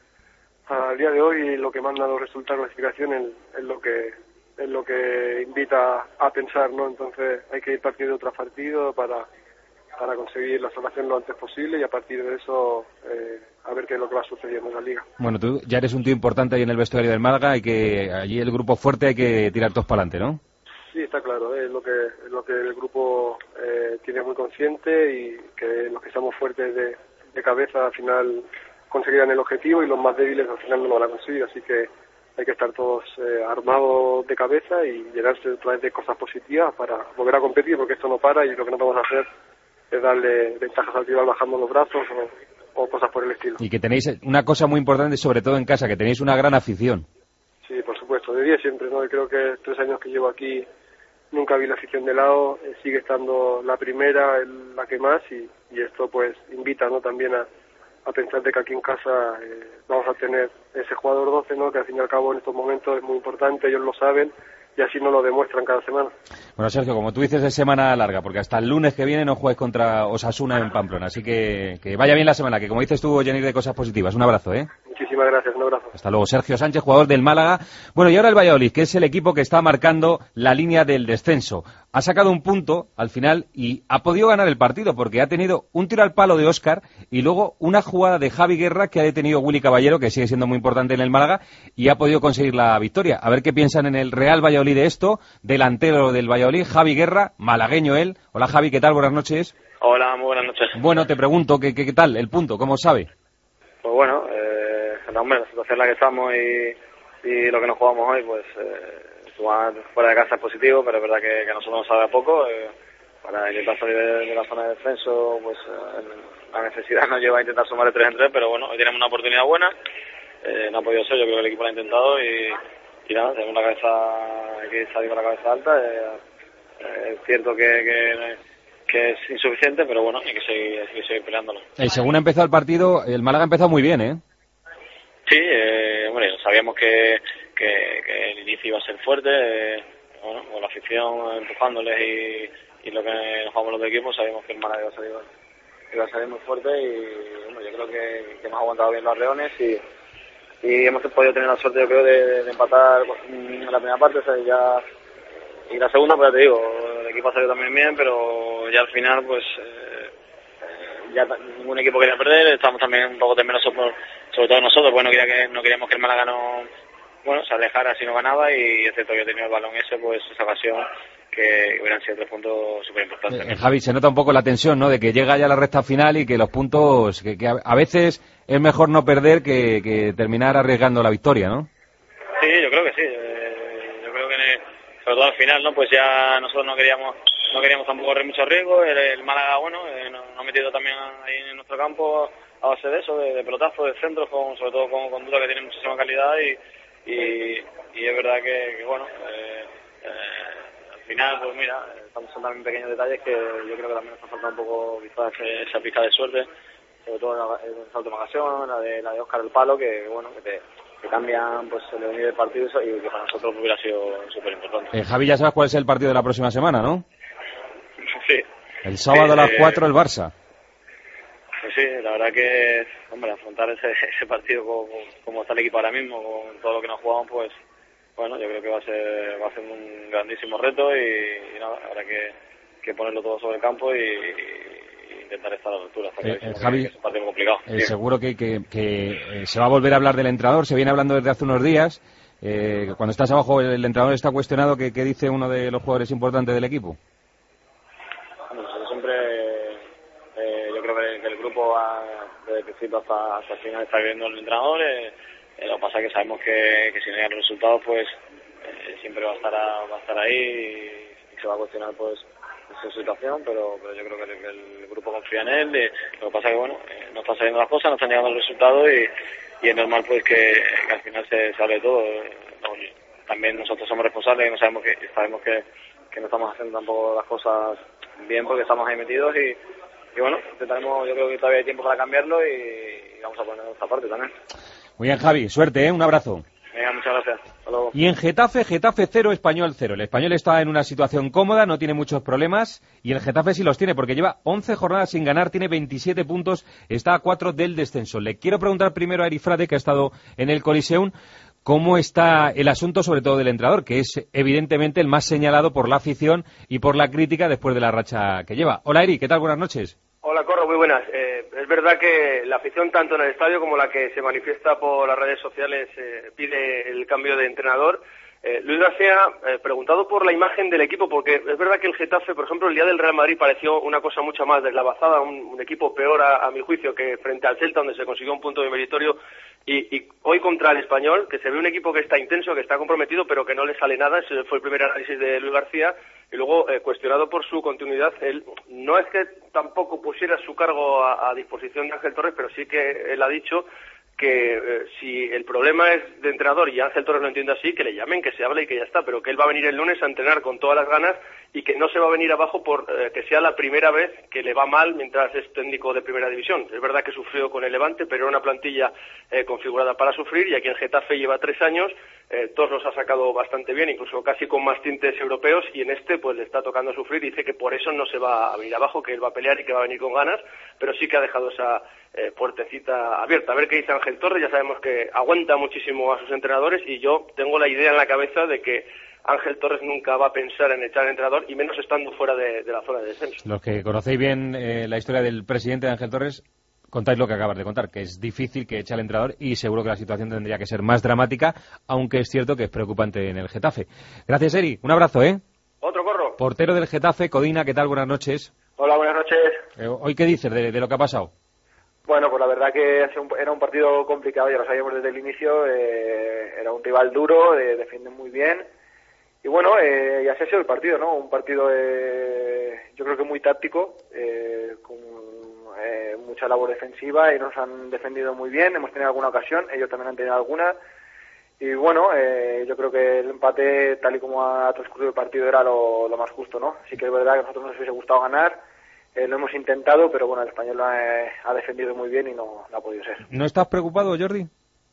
Speaker 6: Al día de hoy lo que manda los resultados de clasificación es, es lo que es lo que invita a pensar, ¿no? Entonces hay que ir partido tras partido para para conseguir la salvación lo antes posible y a partir de eso eh, a ver qué es lo que va sucediendo en la liga.
Speaker 3: Bueno, tú ya eres un tío importante ahí en el vestuario del Málaga y que allí el grupo fuerte hay que tirar todos para adelante, ¿no?
Speaker 6: Sí, está claro, ¿eh? es lo que es lo que el grupo eh, tiene muy consciente y que los que estamos fuertes de, de cabeza al final conseguirán el objetivo y los más débiles al final no lo van a conseguir, así que hay que estar todos eh, armados de cabeza y llenarse otra vez de cosas positivas para volver a competir, porque esto no para y lo que no podemos hacer es darle ventajas al rival bajando los brazos o, o cosas por el estilo.
Speaker 3: Y que tenéis una cosa muy importante, sobre todo en casa, que tenéis una gran afición.
Speaker 6: Sí, por supuesto, de día siempre, ¿no? Y creo que tres años que llevo aquí nunca vi la afición de lado, eh, sigue estando la primera, el, la que más, y, y esto pues invita, ¿no? También a a pensar de que aquí en casa eh, vamos a tener ese jugador doce, ¿no? Que al fin y al cabo en estos momentos es muy importante, ellos lo saben y así nos lo demuestran cada semana.
Speaker 3: Bueno, Sergio, como tú dices, es semana larga, porque hasta el lunes que viene no juegues contra Osasuna en Pamplona, así que que vaya bien la semana, que como dices tú, llenéis de cosas positivas. Un abrazo, ¿eh?
Speaker 6: Muchísimas gracias, un abrazo.
Speaker 3: Hasta luego. Sergio Sánchez, jugador del Málaga. Bueno, y ahora el Valladolid, que es el equipo que está marcando la línea del descenso. Ha sacado un punto al final y ha podido ganar el partido, porque ha tenido un tiro al palo de Óscar y luego una jugada de Javi Guerra que ha detenido Willy Caballero, que sigue siendo muy importante en el Málaga, y ha podido conseguir la victoria. A ver qué piensan en el Real Valladolid de esto. Delantero del Valladolid, Javi Guerra, malagueño él. Hola Javi, ¿qué tal? Buenas noches.
Speaker 11: Hola, muy buenas noches.
Speaker 3: Bueno, te pregunto, ¿qué, qué, qué tal el punto? ¿Cómo sabe?
Speaker 11: Pues bueno, eh, no, hombre, la situación en la que estamos y, y lo que nos jugamos hoy, pues eh, sumar fuera de casa es positivo, pero es verdad que, que a nosotros nos sabe a poco. Eh, para intentar salir de, de la zona de descenso, pues eh, la necesidad nos lleva a intentar sumar de tres en tres, pero bueno, hoy tenemos una oportunidad buena. Eh, no ha podido ser, yo creo que el equipo lo ha intentado y, y nada, tenemos la cabeza, hay que salir con la cabeza alta. Eh, eh, es cierto que, que, que es insuficiente, pero bueno, hay que seguir, hay que seguir peleándolo.
Speaker 3: Y según ha empezado el partido, el Málaga ha empezado muy bien, ¿eh?
Speaker 11: Sí, eh, bueno, sabíamos que, que, que el inicio iba a ser fuerte, eh, bueno, con la afición empujándoles y, y lo que nos jugamos los dos equipos, sabíamos que el Málaga iba a salir, iba a salir muy fuerte y bueno, yo creo que, que hemos aguantado bien los reones y, y hemos podido tener la suerte, yo creo, de, de empatar en la primera parte, o sea, ya, y la segunda, pues ya te digo, el equipo ha salido también bien, pero ya al final, pues eh, ya ningún equipo quería perder, estamos también un poco temerosos por, sobre todo nosotros, porque no, quería que, no queríamos que el Málaga no, bueno, se alejara si no ganaba, y es cierto que he tenido el balón ese, pues esa ocasión, que hubieran sido tres puntos súper importantes.
Speaker 3: Eh, Javi, se nota un poco la tensión, ¿no?, de que llega ya la recta final y que los puntos, que, que a, a veces es mejor no perder que, que terminar arriesgando la victoria, ¿no?
Speaker 11: Sí, yo creo que sí. Eh, yo creo que sobre todo al final, ¿no? Pues ya nosotros no queríamos no queríamos tampoco correr mucho riesgo. El, el Málaga, bueno, eh, nos ha metido también ahí en nuestro campo a base de eso, de, de pelotazos, de centros, con, sobre todo con, con Dura, que tiene muchísima calidad, y, y, y es verdad que, que bueno, eh, eh, al final, pues mira, estamos son también pequeños detalles que yo creo que también nos ha faltado un poco quizás esa pizca de suerte, sobre todo en la, en la última ocasión, la de la de Óscar el Palo, que bueno, que te que cambian pues el devenir del partido, y que para nosotros hubiera sido súper importante.
Speaker 3: Eh, Javi, ya sabes cuál es el partido de la próxima semana, ¿no?
Speaker 11: Sí.
Speaker 3: El sábado
Speaker 11: sí,
Speaker 3: a las
Speaker 11: eh,
Speaker 3: cuatro, el Barça.
Speaker 11: Pues sí, la verdad que, hombre, afrontar ese, ese partido como, como está el equipo ahora mismo, con todo lo que nos jugamos, pues, bueno, yo creo que va a ser va a ser un grandísimo reto, y, y nada, habrá que, que ponerlo todo sobre el campo y, y intentar estar a la altura.
Speaker 3: Eh, eh, Javi,
Speaker 11: es un partido complicado.
Speaker 3: Eh, seguro que, que, que eh, se va a volver a hablar del entrenador, se viene hablando desde hace unos días. Eh, cuando estás abajo, el, el entrenador está cuestionado. ¿Qué, qué dice uno de los jugadores importantes del equipo?
Speaker 11: Bueno, nosotros siempre, eh, yo creo que, que el grupo va, desde el principio hasta, hasta el final está viendo el entrenador. Eh, eh, lo que pasa es que sabemos que, que si no hay los resultados, pues eh, siempre va a estar a, va a estar ahí, y, y se va a cuestionar pues esa situación, pero, pero yo creo que el, el grupo confía en él. Eh, lo que pasa es que bueno, eh, no están saliendo las cosas, no están llegando los resultados, y, y es normal pues que, que al final se sale todo. Eh, no, también nosotros somos responsables, y no sabemos que sabemos que, que no estamos haciendo tampoco las cosas bien, porque estamos ahí metidos, y, y bueno, intentaremos, yo creo que todavía hay tiempo para cambiarlo, y, y vamos a poner nuestra parte también.
Speaker 3: Muy bien, Javi, suerte, ¿eh? Un abrazo.
Speaker 11: Venga, muchas gracias. Hasta luego.
Speaker 3: Y en Getafe, Getafe cero, Español cero. El Español está en una situación cómoda, no tiene muchos problemas, y el Getafe sí los tiene, porque lleva once jornadas sin ganar, tiene veintisiete puntos, está a cuatro del descenso. Le quiero preguntar primero a Eri Frade, que ha estado en el Coliseum, cómo está el asunto, sobre todo del entrenador, que es evidentemente el más señalado por la afición y por la crítica después de la racha que lleva. Hola, Eri, ¿qué tal? Buenas noches.
Speaker 12: Hola, Corro, muy buenas. Eh, es verdad que la afición, tanto en el estadio como la que se manifiesta por las redes sociales, eh, pide el cambio de entrenador. Eh, Luis García, eh, preguntado por la imagen del equipo, porque es verdad que el Getafe, por ejemplo, el día del Real Madrid pareció una cosa mucho más deslavazada, un, un equipo peor a, a mi juicio que frente al Celta, donde se consiguió un punto de meritorio, y, y hoy contra el Español, que se ve un equipo que está intenso, que está comprometido, pero que no le sale nada. Ese fue el primer análisis de Luis García, y luego eh, cuestionado por su continuidad. Él no es que tampoco pusiera su cargo a, a disposición de Ángel Torres, pero sí que él ha dicho que eh, si el problema es de entrenador, y Ángel Torres lo entiende así, que le llamen, que se hable y que ya está, pero que él va a venir el lunes a entrenar con todas las ganas, y que no se va a venir abajo por eh, que sea la primera vez que le va mal mientras es técnico de primera división. Es verdad que sufrió con el Levante, pero era una plantilla eh, configurada para sufrir, y aquí en Getafe lleva tres años, eh, todos los ha sacado bastante bien, incluso casi con más tintes europeos, y en este pues le está tocando sufrir. Dice que por eso no se va a venir abajo, que él va a pelear y que va a venir con ganas, pero sí que ha dejado esa eh, puertecita abierta. A ver qué dice Ángel Torres. Ya sabemos que aguanta muchísimo a sus entrenadores, y yo tengo la idea en la cabeza de que Ángel Torres nunca va a pensar en echar al entrenador, y menos estando fuera de, de la zona de descenso.
Speaker 3: Los que conocéis bien eh, la historia del presidente de Ángel Torres, contáis lo que acabas de contar, que es difícil que eche al entrenador, y seguro que la situación tendría que ser más dramática, aunque es cierto que es preocupante en el Getafe. Gracias, Eri. Un abrazo, ¿eh?
Speaker 12: Otro, Corro.
Speaker 3: Portero del Getafe, Codina, ¿qué tal? Buenas noches.
Speaker 12: Hola, buenas noches.
Speaker 3: Eh, ¿Hoy qué dices de, de lo que ha pasado?
Speaker 13: Bueno, pues la verdad que era un partido complicado, ya lo sabíamos desde el inicio. Eh, era un rival duro, eh, defienden muy bien, y bueno, eh, ya se ha sido el partido, ¿no? Un partido eh, yo creo que muy táctico, eh, con eh, mucha labor defensiva, y nos han defendido muy bien. Hemos tenido alguna ocasión, ellos también han tenido alguna, y bueno, eh, yo creo que el empate, tal y como ha transcurrido el partido, era lo, lo más justo, ¿no? Sí que es verdad que a nosotros nos hubiese gustado ganar. Eh, lo hemos intentado, pero bueno, el Español lo ha, ha defendido muy bien y no, no ha podido ser.
Speaker 3: ¿No estás preocupado, Jordi?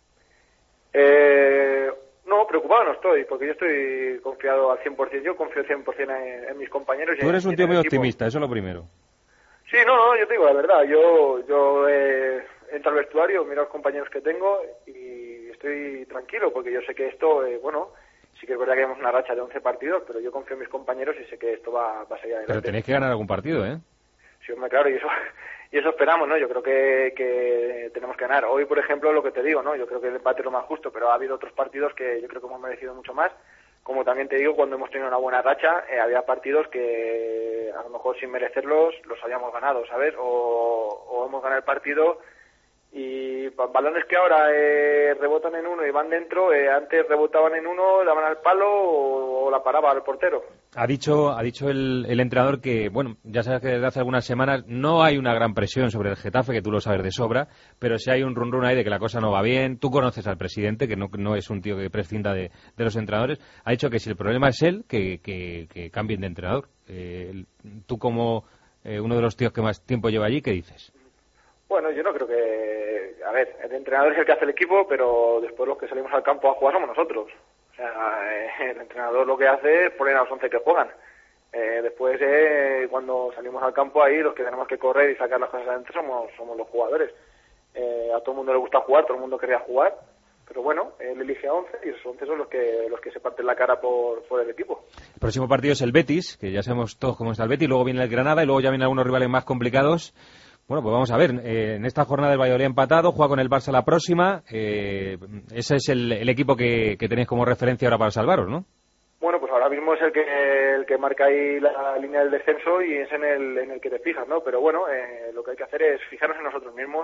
Speaker 13: Eh, no, preocupado no estoy, porque yo estoy confiado al cien por ciento. Yo confío cien por ciento en, en mis compañeros.
Speaker 3: Tú eres
Speaker 13: en,
Speaker 3: un tío muy
Speaker 13: equipo.
Speaker 3: optimista, eso es lo primero.
Speaker 13: Sí, no, no, yo te digo la verdad. Yo, yo eh, entro al vestuario, miro a los compañeros que tengo y estoy tranquilo, porque yo sé que esto, eh, bueno, sí que es verdad que tenemos una racha de once partidos, pero yo confío en mis compañeros y sé que esto va, va a seguir adelante.
Speaker 3: Pero tenéis que ganar algún partido, ¿eh?
Speaker 13: Sí, hombre, claro, y eso, y eso esperamos, ¿no? Yo creo que, que tenemos que ganar. Hoy, por ejemplo, lo que te digo, ¿no? Yo creo que el empate es lo más justo, pero ha habido otros partidos que yo creo que hemos merecido mucho más. Como también te digo, cuando hemos tenido una buena racha, eh, había partidos que a lo mejor sin merecerlos los habíamos ganado, ¿sabes? O, o hemos ganado el partido y balones que ahora eh, rebotan en uno y van dentro, eh, antes rebotaban en uno, daban al palo o, o la paraba el portero.
Speaker 3: Ha dicho, ha dicho el, el entrenador que, bueno, ya sabes que desde hace algunas semanas no hay una gran presión sobre el Getafe, que tú lo sabes de sobra, pero sí hay un run run ahí de que la cosa no va bien. Tú conoces al presidente, que no, no es un tío que prescinda de, de los entrenadores. Ha dicho que si el problema es él, que, que, que cambien de entrenador. Eh, tú como eh, uno de los tíos que más tiempo lleva allí, ¿qué dices?
Speaker 13: Bueno, yo no creo que... A ver, el entrenador es el que hace el equipo, pero después los que salimos al campo a jugar somos nosotros. O sea, eh, el entrenador lo que hace es poner a los once que juegan. Eh, después, eh, cuando salimos al campo, ahí los que tenemos que correr y sacar las cosas adentro somos, somos los jugadores. Eh, a todo el mundo le gusta jugar, todo el mundo quería jugar, pero bueno, él elige a once y esos once son los que los que se parten la cara por, por el equipo.
Speaker 3: El próximo partido es el Betis, que ya sabemos todos cómo está el Betis, luego viene el Granada y luego ya vienen algunos rivales más complicados. Bueno, pues vamos a ver, eh, en esta jornada el Valladolid empatado, juega con el Barça la próxima, eh, ese es el, el equipo que, que tenéis como referencia ahora para salvaros, ¿no?
Speaker 13: Bueno, pues ahora mismo es el que el que marca ahí la línea del descenso y es en el, en el que te fijas, ¿no? Pero bueno, eh, lo que hay que hacer es fijarnos en nosotros mismos,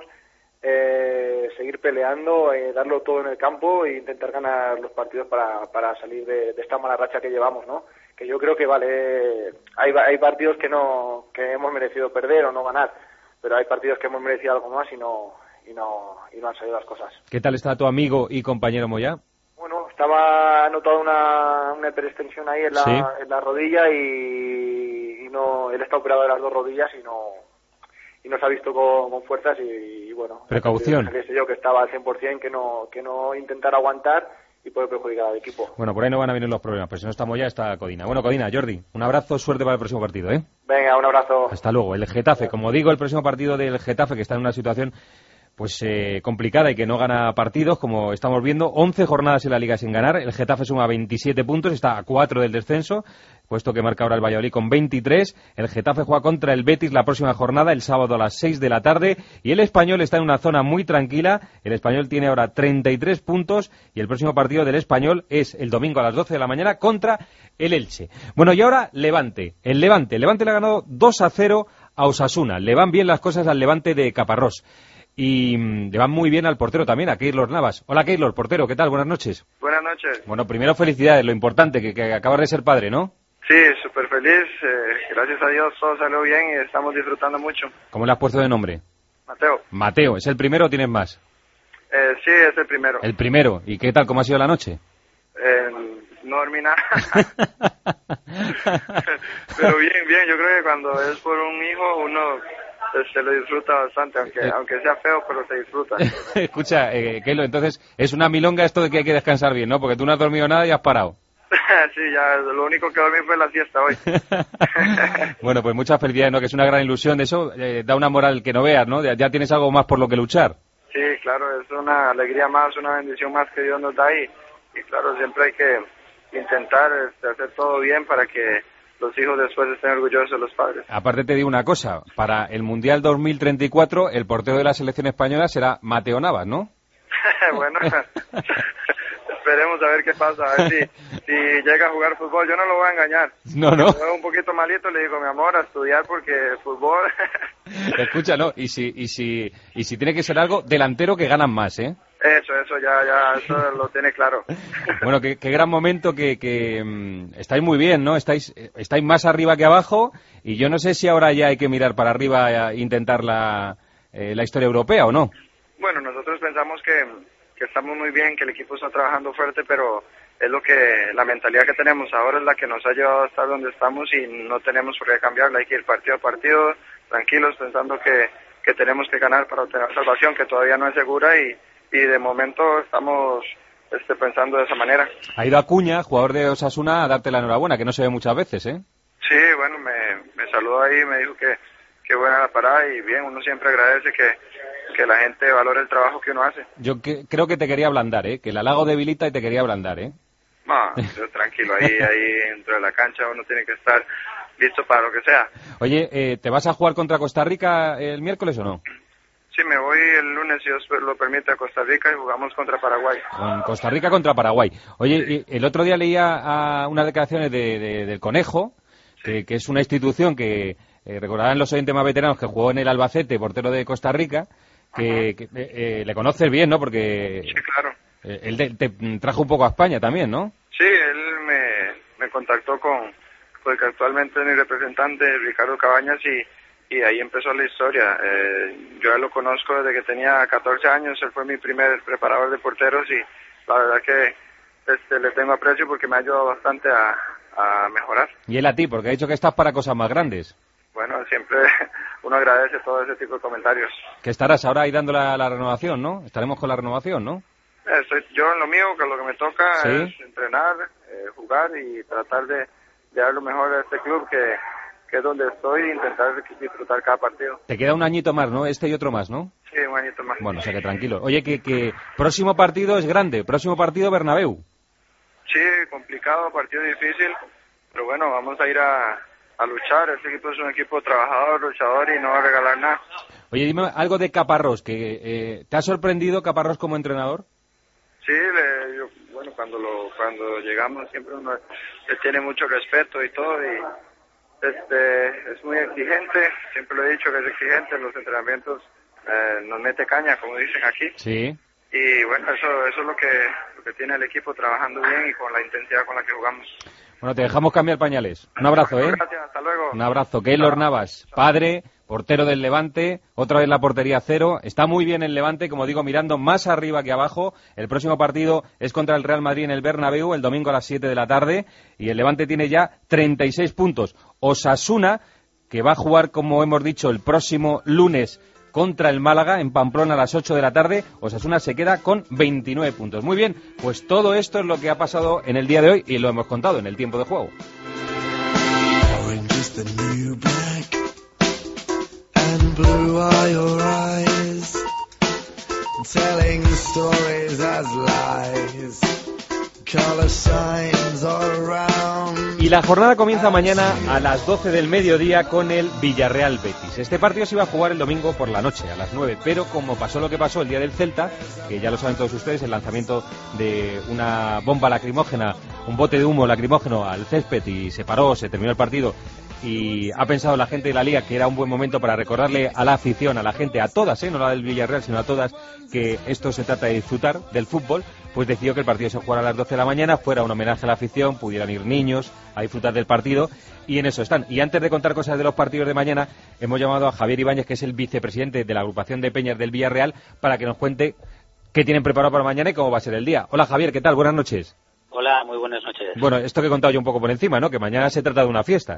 Speaker 13: eh, seguir peleando, eh, darlo todo en el campo e intentar ganar los partidos para, para salir de, de esta mala racha que llevamos, ¿no? Que yo creo que vale, hay, hay partidos que no que hemos merecido perder o no ganar, pero hay partidos que hemos merecido algo más y no y no y no han salido las cosas.
Speaker 3: ¿Qué tal está tu amigo y compañero Moyá?
Speaker 13: Bueno, estaba notado una, una hiperextensión ahí en la,
Speaker 3: ¿Sí?
Speaker 13: en la rodilla y, y no él está operado de las dos rodillas y no y no se ha visto con, con fuerzas y, y bueno.
Speaker 3: Precaución.
Speaker 13: Que sé yo que estaba al cien por ciento, que no que no intentar aguantar y puede perjudicar al equipo.
Speaker 3: Bueno, por ahí no van a venir los problemas, pero si no está Moyá, está Codina. Bueno, Codina, Jordi, un abrazo, suerte para el próximo partido, ¿eh?
Speaker 13: Venga, un abrazo.
Speaker 3: Hasta luego. El Getafe, como digo, el próximo partido del Getafe, que está en una situación pues eh, complicada y que no gana partidos, como estamos viendo, once jornadas en la Liga sin ganar, el Getafe suma veintisiete puntos, está a cuatro del descenso, puesto que marca ahora el Valladolid con veintitrés, el Getafe juega contra el Betis la próxima jornada, el sábado a las seis de la tarde, y el Español está en una zona muy tranquila, el Español tiene ahora treinta y tres puntos, y el próximo partido del Español es el domingo a las doce de la mañana contra el Elche. Bueno, y ahora Levante, el Levante, el Levante le ha ganado dos a cero a Osasuna, le van bien las cosas al Levante de Caparrós. Y mmm, le van muy bien al portero también, a Keylor Navas. Hola Keylor, portero, ¿qué tal? Buenas noches.
Speaker 14: Buenas noches.
Speaker 3: Bueno, primero felicidades, lo importante, que, que acabas de ser padre, ¿no?
Speaker 14: Sí, súper feliz, eh, gracias a Dios todo salió bien y estamos disfrutando mucho.
Speaker 3: ¿Cómo le has puesto de nombre?
Speaker 14: Mateo.
Speaker 3: Mateo, ¿es el primero o tienes más?
Speaker 14: Eh, sí, es el primero.
Speaker 3: El primero, ¿y qué tal, cómo ha sido la noche?
Speaker 14: Eh, no dormí nada. Pero bien, bien, yo creo que cuando es por un hijo uno se lo disfruta bastante, aunque
Speaker 3: eh.
Speaker 14: aunque sea feo, pero se disfruta.
Speaker 3: Escucha, eh, Keylor, entonces es una milonga esto de que hay que descansar bien, ¿no? Porque tú no has dormido nada y has parado.
Speaker 14: Sí, ya lo único que dormí fue la siesta hoy.
Speaker 3: Bueno, pues muchas felicidades, ¿no? Que es una gran ilusión, eso eh, da una moral que no veas, ¿no? Ya tienes algo más por lo que luchar.
Speaker 14: Sí, claro, es una alegría más, una bendición más que Dios nos da y, y claro, siempre hay que intentar este, hacer todo bien para que los hijos después estén orgullosos de los padres.
Speaker 3: Aparte te digo una cosa, para el Mundial dos mil treinta y cuatro el portero de la selección española será Mateo Navas, ¿no?
Speaker 14: Bueno, esperemos a ver qué pasa, a ver si, si llega a jugar fútbol. Yo no lo voy a engañar.
Speaker 3: No, no.
Speaker 14: Si veo un poquito malito, le digo, mi amor, a estudiar porque fútbol...
Speaker 3: Escucha, no, y si, y si, y si tiene que ser algo, delantero que ganan más, ¿eh?
Speaker 14: Eso, eso, ya, ya, eso lo tiene claro.
Speaker 3: Bueno, qué, qué gran momento que, que um, estáis muy bien, ¿no? Estáis, estáis más arriba que abajo y yo no sé si ahora ya hay que mirar para arriba e intentar la, eh, la historia europea o no.
Speaker 14: Bueno, nosotros pensamos que, que estamos muy bien, que el equipo está trabajando fuerte, pero es lo que, la mentalidad que tenemos ahora es la que nos ha llevado a estar donde estamos y no tenemos por qué cambiarla. Hay que ir partido a partido, tranquilos, pensando que, que tenemos que ganar para obtener salvación, que todavía no es segura y y de momento estamos este, pensando de esa manera.
Speaker 3: Ha ido Acuña, jugador de Osasuna, a darte la enhorabuena, que no se ve muchas veces, ¿eh?
Speaker 14: Sí, bueno, me, me saludó ahí, me dijo que, que buena la parada y bien, uno siempre agradece que, que la gente valore el trabajo que uno hace.
Speaker 3: Yo que, creo que te quería ablandar, ¿eh? Que el halago debilita y te quería ablandar, ¿eh?
Speaker 14: No, yo tranquilo, ahí, ahí dentro de la cancha uno tiene que estar listo para lo que sea.
Speaker 3: Oye, eh, ¿te vas a jugar contra Costa Rica el miércoles o no?
Speaker 14: Sí, me voy el lunes, si Dios lo permite, a Costa Rica y jugamos contra Paraguay.
Speaker 3: Con Costa Rica contra Paraguay. Oye, el otro día leía a unas declaraciones de, de, del Conejo, que, que es una institución que eh, recordarán los oyentes más veteranos, que jugó en el Albacete, portero de Costa Rica, que, que eh, le conoces bien, ¿no? Porque
Speaker 14: sí, claro.
Speaker 3: eh, él te, te trajo un poco a España también, ¿no?
Speaker 14: Sí, él me, me contactó con, porque actualmente es mi representante, Ricardo Cabañas, y y ahí empezó la historia. Eh, yo ya lo conozco desde que tenía catorce años, él fue mi primer preparador de porteros y la verdad que este, le tengo aprecio porque me ha ayudado bastante a, a mejorar.
Speaker 3: Y él a ti, porque ha dicho que estás para cosas más grandes.
Speaker 14: Bueno, siempre uno agradece todo ese tipo de comentarios.
Speaker 3: Que estarás ahora ahí dando la, la renovación, ¿no? Estaremos con la renovación, ¿no?
Speaker 14: Eh, estoy, yo en lo mío, que lo que me toca
Speaker 3: ¿Sí?
Speaker 14: es entrenar, eh, jugar y tratar de, de dar lo mejor a este club que que es donde estoy, e intentar disfrutar cada partido.
Speaker 3: Te queda un añito más, ¿no? Este y otro más, ¿no?
Speaker 14: Sí, un añito más.
Speaker 3: Bueno, o sea que tranquilo. Oye, que, que próximo partido es grande, próximo partido Bernabéu.
Speaker 14: Sí, complicado, partido difícil, pero bueno, vamos a ir a, a luchar. Este equipo es un equipo trabajador, luchador y no va a regalar nada.
Speaker 3: Oye, dime algo de Caparrós, que eh, ¿te ha sorprendido Caparrós como entrenador?
Speaker 14: Sí, le, yo, bueno, cuando lo cuando llegamos siempre uno le tiene mucho respeto y todo, y Este, es muy exigente, siempre lo he dicho que es exigente en los entrenamientos, eh, nos mete caña, como dicen aquí.
Speaker 3: Sí.
Speaker 14: Y bueno, eso eso es lo que, lo que tiene el equipo, trabajando bien y con la intensidad con la que jugamos.
Speaker 3: Bueno, te dejamos cambiar pañales. Un abrazo, ¿eh?
Speaker 14: Gracias, hasta luego.
Speaker 3: Un abrazo. Keylor Navas, padre, portero del Levante, otra vez la portería cero. Está muy bien el Levante, como digo, mirando más arriba que abajo. El próximo partido es contra el Real Madrid en el Bernabéu, el domingo a las siete de la tarde. Y el Levante tiene ya treinta y seis puntos. Osasuna, que va a jugar, como hemos dicho, el próximo lunes contra el Málaga en Pamplona a las ocho de la tarde. Osasuna se queda con veintinueve puntos. Muy bien, pues todo esto es lo que ha pasado en el día de hoy y lo hemos contado en el tiempo de juego. Y la jornada comienza mañana a las doce del mediodía con el Villarreal Betis. Este partido se iba a jugar el domingo por la noche, a las nueve, pero como pasó lo que pasó el día del Celta, que ya lo saben todos ustedes, el lanzamiento de una bomba lacrimógena, un bote de humo lacrimógeno al césped y se paró, se terminó el partido, y ha pensado la gente de la Liga que era un buen momento para recordarle a la afición, a la gente, a todas, ¿eh? No la del Villarreal, sino a todas, que esto se trata de disfrutar del fútbol, pues decidió que el partido se jugara a las doce de la mañana, fuera un homenaje a la afición, pudieran ir niños a disfrutar del partido, y en eso están. Y antes de contar cosas de los partidos de mañana, hemos llamado a Javier Ibáñez, que es el vicepresidente de la agrupación de peñas del Villarreal, para que nos cuente qué tienen preparado para mañana y cómo va a ser el día. Hola Javier, ¿qué tal? Buenas noches.
Speaker 15: Hola, muy buenas noches.
Speaker 3: Bueno, esto que he contado yo un poco por encima, ¿no? Que mañana se trata de una fiesta.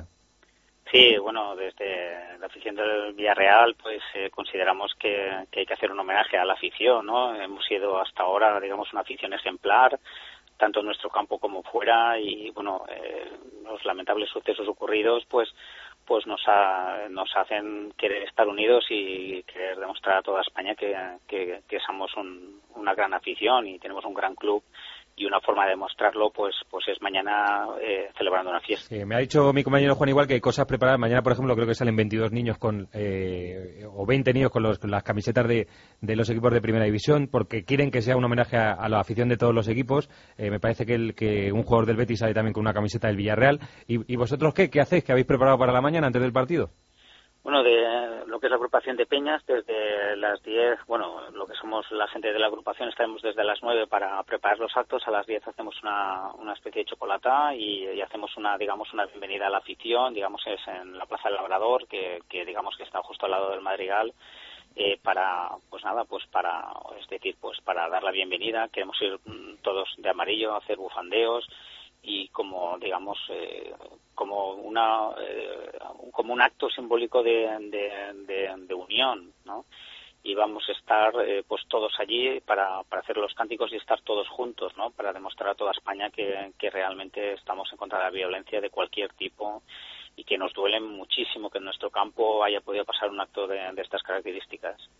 Speaker 15: Sí, bueno, desde la afición del Villarreal, pues eh, consideramos que, que hay que hacer un homenaje a la afición, ¿no? Hemos sido hasta ahora, digamos, una afición ejemplar, tanto en nuestro campo como fuera, y bueno, eh, los lamentables sucesos ocurridos, pues pues nos ha, nos hacen querer estar unidos y querer demostrar a toda España que, que, que somos un, una gran afición y tenemos un gran club. Y una forma de demostrarlo, pues pues es mañana eh, celebrando una fiesta.
Speaker 3: Sí, me ha dicho mi compañero Juan igual que hay cosas preparadas. Mañana, por ejemplo, creo que salen veintidós niños con eh, o veinte niños con, los, con las camisetas de, de los equipos de Primera División, porque quieren que sea un homenaje a, a la afición de todos los equipos. Eh, me parece que, el, que un jugador del Betis sale también con una camiseta del Villarreal. ¿Y, y vosotros qué? ¿Qué hacéis? ¿Qué habéis preparado para la mañana antes del partido?
Speaker 15: Bueno, de lo que es la agrupación de peñas, desde las diez, bueno, lo que somos la gente de la agrupación, estaremos desde las nueve para preparar los actos. A las diez hacemos una, una especie de chocolata y, y hacemos una, digamos, una bienvenida a la afición, digamos, es en la Plaza del Labrador, que, que digamos que está justo al lado del Madrigal, eh, para, pues nada, pues para, es decir, pues para dar la bienvenida. Queremos ir todos de amarillo, hacer bufandeos, y como digamos eh, como una eh, como un acto simbólico de, de, de, de unión, ¿no? Y vamos a estar eh, pues todos allí para, para hacer los cánticos y estar todos juntos, ¿no? Para demostrar a toda España que, que realmente estamos en contra de la violencia de cualquier tipo y que nos duele muchísimo que en nuestro campo haya podido pasar un acto de, de estas características.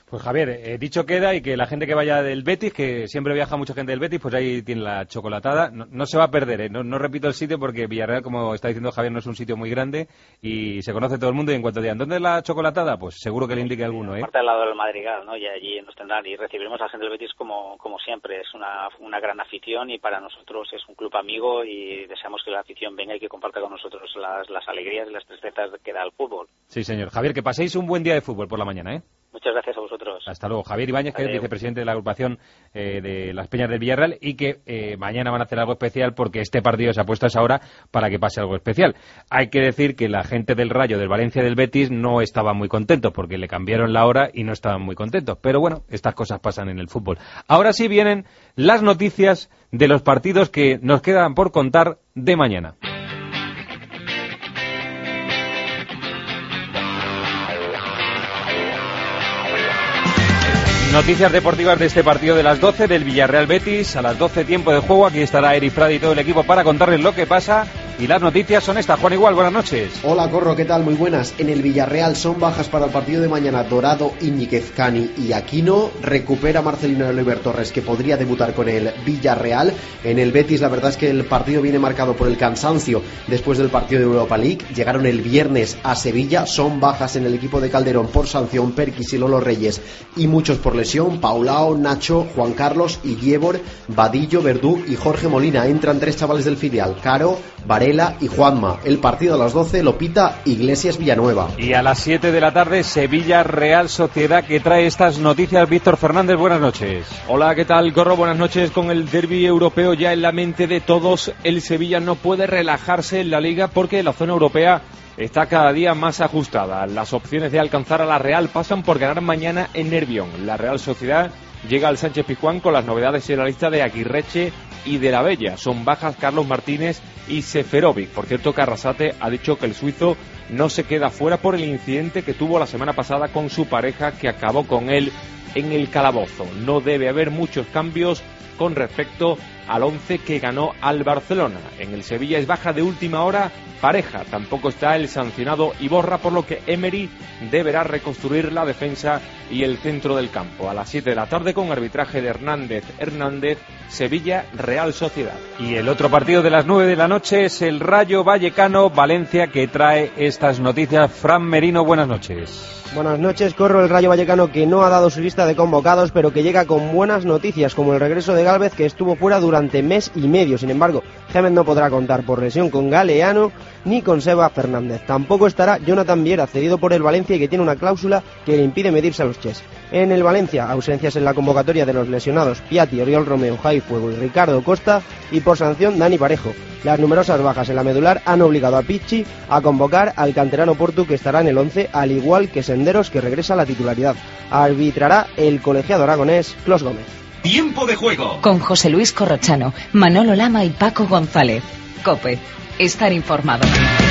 Speaker 3: Pues Javier, eh, dicho queda, y que la gente que vaya del Betis, que siempre viaja mucha gente del Betis, pues ahí tiene la chocolatada. No, no se va a perder, ¿eh? no, no repito el sitio porque Villarreal, como está diciendo Javier, no es un sitio muy grande y se conoce todo el mundo, y en cuanto digan, ¿dónde es la chocolatada? Pues seguro que le indique alguno, ¿eh?
Speaker 15: Aparte del lado del Madrigal, ¿no? Y allí nos tendrán, y recibiremos a la gente del Betis como, como siempre. Es una, una gran afición y para nosotros es un club amigo y deseamos que la afición venga y que comparta con nosotros las, las alegrías y las tristezas que da el fútbol.
Speaker 3: Sí, señor. Javier, que paséis un buen día de fútbol por la mañana, ¿eh?
Speaker 15: Muchas gracias a vosotros.
Speaker 3: Hasta luego. Javier Ibáñez, que Adiós. Es vicepresidente de la agrupación eh, de las Peñas del Villarreal, y que eh, mañana van a hacer algo especial porque este partido se ha puesto a esa hora para que pase algo especial. Hay que decir que la gente del Rayo, del Valencia y del Betis no estaban muy contentos porque le cambiaron la hora y no estaban muy contentos. Pero bueno, estas cosas pasan en el fútbol. Ahora sí vienen las noticias de los partidos que nos quedan por contar de mañana. Noticias deportivas de este partido de las doce del Villarreal Betis. A las doce, tiempo de juego. Aquí estará Eri Frade y todo el equipo para contarles lo que pasa. Y las noticias son estas. Juan Igual, buenas noches.
Speaker 16: Hola, Corro, ¿qué tal? Muy buenas. En el Villarreal son bajas para el partido de mañana Dorado, Íñiguez, Cani y Aquino. Recupera Marcelino Oliver Torres, que podría debutar con el Villarreal. En el Betis, la verdad es que el partido viene marcado por el cansancio después del partido de Europa League. Llegaron el viernes a Sevilla. Son bajas en el equipo de Calderón por sanción Perquis y Lolo Reyes, y muchos por lesión: Paulao, Nacho, Juan Carlos, Illiebor, Vadillo, Verdú y Jorge Molina. Entran tres chavales del filial: Caro, Varela y Juanma. El partido a las doce lo pita Iglesias Villanueva.
Speaker 3: Y a las siete de la tarde, Sevilla Real Sociedad, que trae estas noticias. Víctor Fernández, buenas noches.
Speaker 17: Hola, ¿qué tal, Corro? Buenas noches. Con el derbi europeo ya en la mente de todos, el Sevilla no puede relajarse en la Liga porque la zona europea está cada día más ajustada. Las opciones de alcanzar a la Real pasan por ganar mañana en Nervión. La Real Sociedad llega al Sánchez Pizjuán con las novedades en la lista de Aguirreche y de la Bella. Son bajas Carlos Martínez y Seferovic. Por cierto, Carrasate ha dicho que el suizo no se queda fuera por el incidente que tuvo la semana pasada con su pareja, que acabó con él en el calabozo. No debe haber muchos cambios con respecto al once que ganó al Barcelona. En el Sevilla es baja de última hora Pareja. Tampoco está el sancionado Iborra, por lo que Emery deberá reconstruir la defensa y el centro del campo. A las siete de la tarde, con arbitraje de Hernández Hernández, Sevilla Real Sociedad.
Speaker 3: Y el otro partido de las nueve de la noche es el Rayo Vallecano Valencia, que trae estas noticias. Fran Merino, buenas noches.
Speaker 18: Buenas noches, Corro. El Rayo Vallecano, que no ha dado su lista de convocados, pero que llega con buenas noticias, como el regreso de Gálvez, que estuvo fuera durante mes y medio. Sin embargo, Gémez no podrá contar por lesión con Galeano ni con Seba Fernández. Tampoco estará Jonathan Viera, cedido por el Valencia y que tiene una cláusula que le impide medirse a los Ches. En el Valencia, ausencias en la convocatoria de los lesionados Piatti, Oriol Romeo, Jai Fuego y Ricardo Costa, y por sanción Dani Parejo. Las numerosas bajas en la medular han obligado a Pichi a convocar al canterano Portu, que estará en el once, al igual que Senderos, que regresa a la titularidad. Arbitrará el colegiado aragonés Clos Gómez.
Speaker 1: Tiempo de juego con José Luis Corrochano, Manolo Lama y Paco González. COPE. Estar informado.